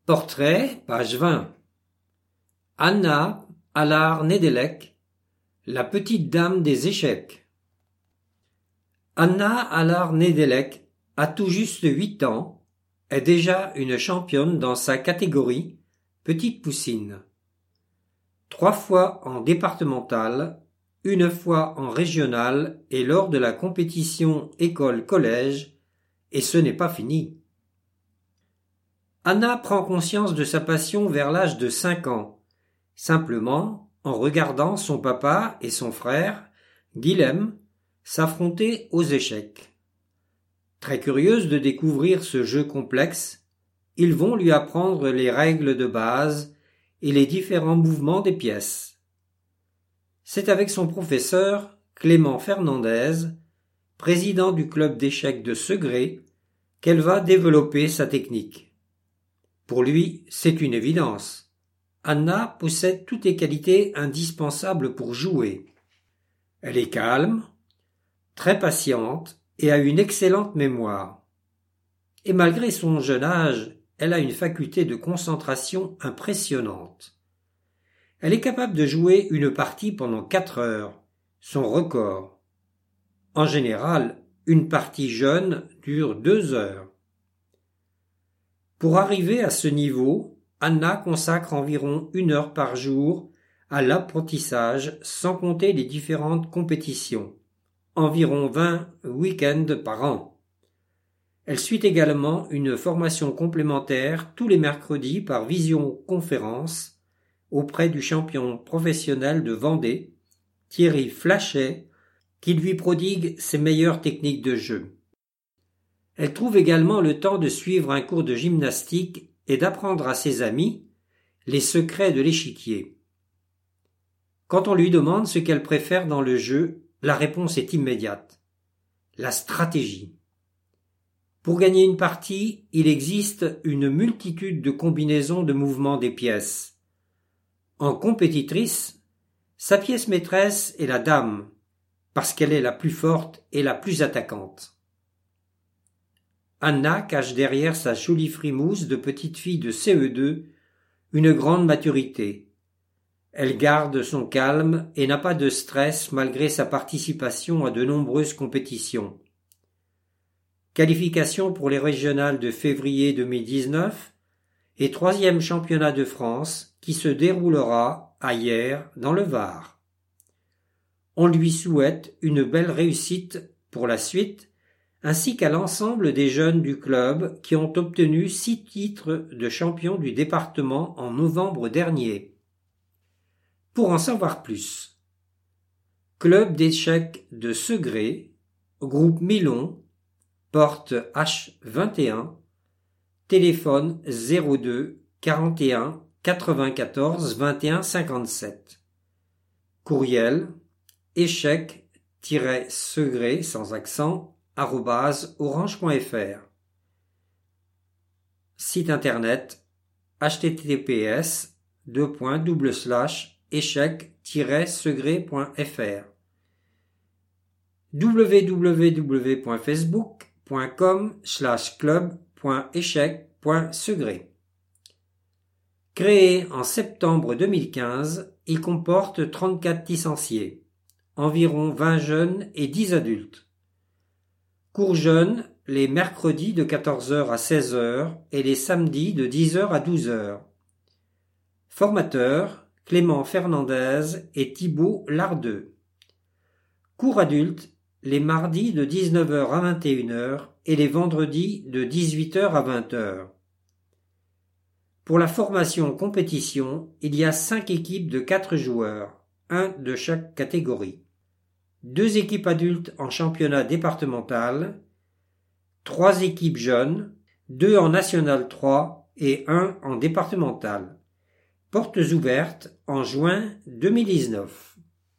Portrait, page 20. Anna Allard-Nedelec, la petite dame des échecs. Anna Allard-Nedelec a tout juste 8 ans, est déjà une championne dans sa catégorie, petite poussine. 3 fois en départemental, 1 fois en régional et lors de la compétition école-collège, et ce n'est pas fini. Anna prend conscience de sa passion vers l'âge de 5 ans, simplement en regardant son papa et son frère, Guilhem, s'affronter aux échecs. Très curieuse de découvrir ce jeu complexe, ils vont lui apprendre les règles de base et les différents mouvements des pièces. C'est avec son professeur, Clément Fernandez, président du club d'échecs de Segré, qu'elle va développer sa technique. Pour lui, c'est une évidence. Anna possède toutes les qualités indispensables pour jouer. Elle est calme, très patiente et a une excellente mémoire. Et malgré son jeune âge, elle a une faculté de concentration impressionnante. Elle est capable de jouer une partie pendant 4 heures, son record. En général, une partie jeune dure 2 heures. Pour arriver à ce niveau, Anna consacre environ 1 heure par jour à l'apprentissage sans compter les différentes compétitions, environ 20 week-ends par an. Elle suit également une formation complémentaire tous les mercredis par visioconférence auprès du champion professionnel de Vendée, Thierry Flachet, qui lui prodigue ses meilleures techniques de jeu. Elle trouve également le temps de suivre un cours de gymnastique et d'apprendre à ses amis les secrets de l'échiquier. Quand on lui demande ce qu'elle préfère dans le jeu, la réponse est immédiate. La stratégie. Pour gagner une partie, il existe une multitude de combinaisons de mouvements des pièces. En compétitrice, sa pièce maîtresse est la dame, parce qu'elle est la plus forte et la plus attaquante. Anna cache derrière sa jolie frimousse de petite fille de CE2 une grande maturité. Elle garde son calme et n'a pas de stress malgré sa participation à de nombreuses compétitions. Qualification pour les régionales de février 2019 et 3e championnat de France qui se déroulera à Hyères dans le Var. On lui souhaite une belle réussite pour la suite ainsi qu'à l'ensemble des jeunes du club qui ont obtenu 6 titres de champion du département en novembre dernier. Pour en savoir plus, Club d'échecs de Segré, groupe Milon, porte H21, téléphone 02 41 94 21 57. Courriel échec-segré sans accent @orange.fr. Site internet https://échec-segré.fr www.facebook.com/club.échec.segré. Créé en septembre 2015, il comporte 34 licenciés, environ 20 jeunes et 10 adultes. Cours jeunes les mercredis de 14h à 16h et les samedis de 10h à 12h. Formateurs Clément Fernandez et Thibaut Lardeux. Cours adultes les mardis de 19h à 21h et les vendredis de 18h à 20h. Pour la formation compétition, il y a 5 équipes de 4 joueurs, 1 de chaque catégorie. 2 équipes adultes en championnat départemental, 3 équipes jeunes, 2 en national 3 et 1 en départemental. Portes ouvertes en juin 2019.